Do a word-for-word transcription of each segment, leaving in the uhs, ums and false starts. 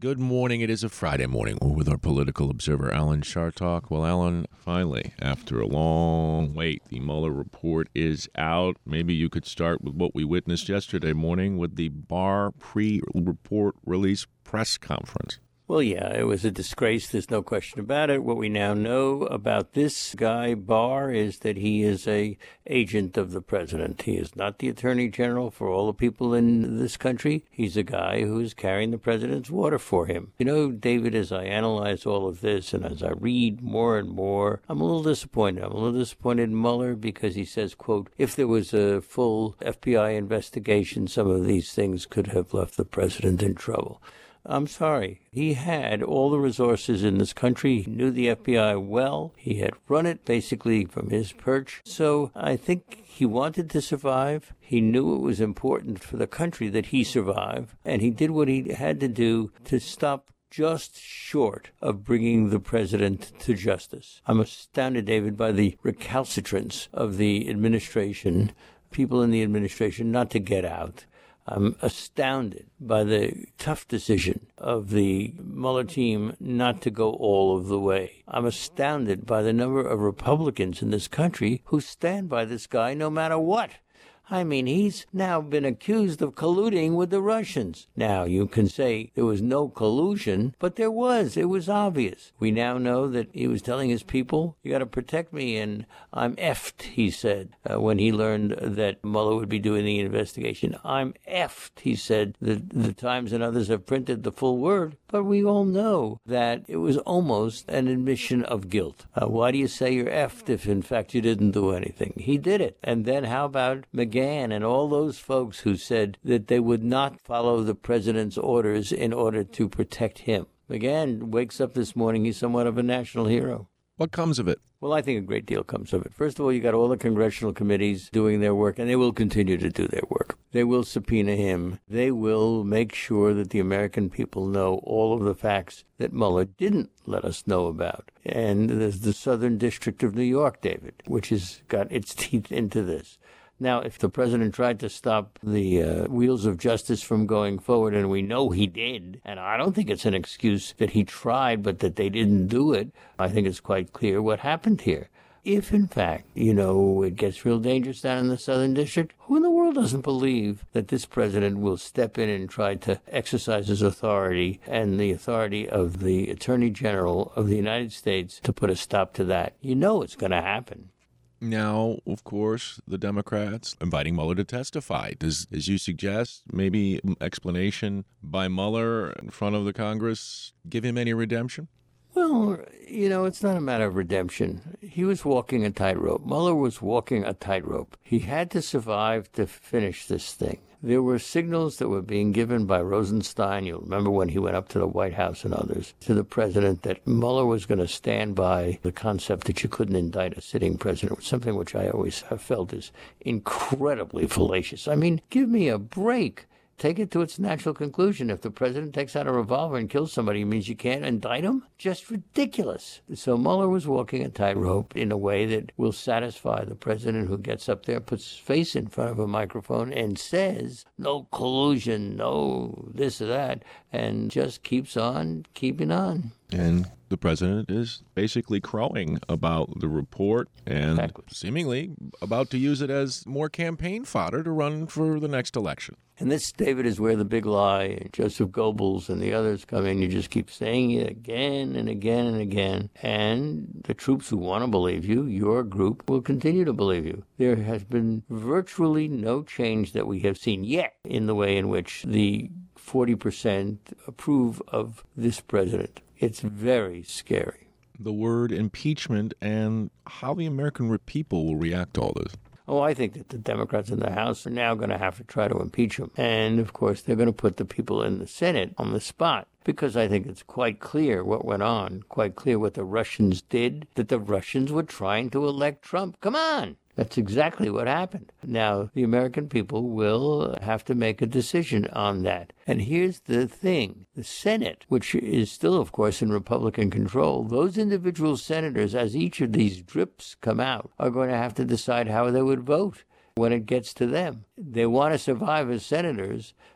Good morning. It is a Friday morning. We're with our political observer, Alan Chartock. Well, Alan, finally, after a long wait, the Mueller report is out. Maybe you could start with what we witnessed yesterday morning with the Barr pre-report release press conference. Well, yeah, it was a disgrace. There's no question about it. What we now know about this guy, Barr, is that he is a agent of the president. He is not the attorney general for all the people in this country. He's a guy who is carrying the president's water for him. You know, David, as I analyze all of this and as I read more and more, I'm a little disappointed. I'm a little disappointed in Mueller because he says, quote, if there was a full F B I investigation, some of these things could have left the president in trouble. I'm sorry. He had all the resources in this country. He knew the F B I well. He had run it basically from his perch. So I think he wanted to survive. He knew it was important for the country that he survive. And he did what he had to do to stop just short of bringing the president to justice. I'm astounded, David, by the recalcitrance of the administration, people in the administration, not to get out. I'm astounded by the tough decision of the Mueller team not to go all of the way. I'm astounded by the number of Republicans in this country who stand by this guy no matter what. I mean, he's now been accused of colluding with the Russians. Now, you can say there was no collusion, but there was. It was obvious. We now know that he was telling his people, you got to protect me, and I'm effed, he said, uh, when he learned that Mueller would be doing the investigation. I'm effed, he said. The, the Times and others have printed the full word, but we all know that it was almost an admission of guilt. Uh, why do you say you're effed if, in fact, you didn't do anything? He did it. And then how about McGahn and all those folks who said that they would not follow the president's orders in order to protect him? McGahn wakes up this morning, he's somewhat of a national hero. What comes of it? Well, I think a great deal comes of it. First of all, you got all the congressional committees doing their work, and they will continue to do their work. They will subpoena him. They will make sure that the American people know all of the facts that Mueller didn't let us know about. And there's the Southern District of New York, David, which has got its teeth into this. Now, if the president tried to stop the uh, wheels of justice from going forward, and we know he did, and I don't think it's an excuse that he tried but that they didn't do it, I think it's quite clear what happened here. If, in fact, you know, it gets real dangerous down in the Southern District, who in the world doesn't believe that this president will step in and try to exercise his authority and the authority of the Attorney General of the United States to put a stop to that? You know it's going to happen. Now, of course, the Democrats inviting Mueller to testify. Does, as you suggest, maybe explanation by Mueller in front of the Congress give him any redemption? Well, you know, it's not a matter of redemption. He was walking a tightrope. Mueller was walking a tightrope. He had to survive to finish this thing. There were signals that were being given by Rosenstein, you'll remember when he went up to the White House and others, to the president that Mueller was going to stand by the concept that you couldn't indict a sitting president, something which I always have felt is incredibly fallacious. I mean, give me a break. Take it to its natural conclusion. If the president takes out a revolver and kills somebody, it means you can't indict him? Just ridiculous. So Mueller was walking a tightrope in a way that will satisfy the president who gets up there, puts his face in front of a microphone and says, no collusion, no this or that, and just keeps on keeping on. And the president is basically crowing about the report and exactly. seemingly about to use it as more campaign fodder to run for the next election. And this, David, is where the big lie, Joseph Goebbels and the others come in. You just keep saying it again and again and again. And the troops who want to believe you, your group, will continue to believe you. There has been virtually no change that we have seen yet in the way in which the forty percent approve of this president. It's very scary. The word impeachment and how the American people will react to all this. Oh, I think that the Democrats in the House are now going to have to try to impeach him. And, of course, they're going to put the people in the Senate on the spot because I think it's quite clear what went on, quite clear what the Russians did, that the Russians were trying to elect Trump. Come on. That's exactly what happened. Now, the American people will have to make a decision on that. And here's the thing. The Senate, which is still, of course, in Republican control, those individual senators, as each of these drips come out, are going to have to decide how they would vote when it gets to them. They want to survive as senators,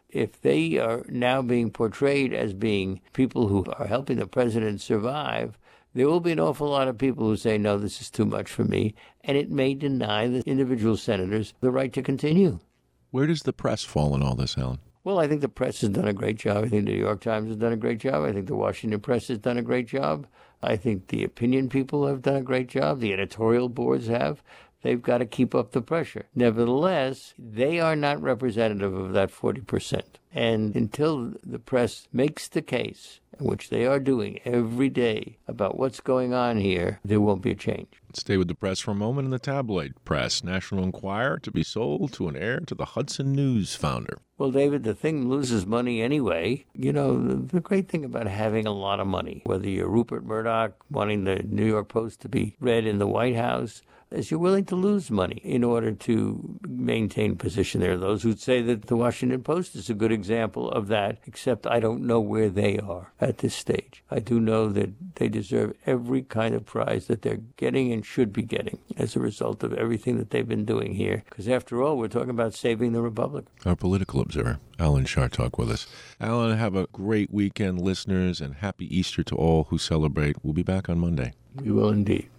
if they are now being portrayed as being people who are helping the president survive, there will be an awful lot of people who say, no, this is too much for me, and it may deny the individual senators the right to continue. Where does the press fall in all this, Alan? Well, I think the press has done a great job. I think the New York Times has done a great job. I think the Washington Press has done a great job. I think the opinion people have done a great job. The editorial boards have. They've got to keep up the pressure. Nevertheless, they are not representative of that forty percent. And until the press makes the case, which they are doing every day, about what's going on here, there won't be a change. Let's stay with the press for a moment. In the tabloid press, National Enquirer to be sold to an heir to the Hudson News founder. Well, David, the thing loses money anyway. You know, the, the great thing about having a lot of money, whether you're Rupert Murdoch wanting the New York Post to be read in the White House, is you're willing to lose money in order to maintain position. There are those who'd say that the Washington Post is a good example of that, except I don't know where they are at this stage. I do know that they deserve every kind of prize that they're getting and should be getting as a result of everything that they've been doing here. Because after all, we're talking about saving the Republic. Our political observer, Alan Chartock, with us. Alan, have a great weekend, listeners, and happy Easter to all who celebrate. We'll be back on Monday. We will indeed.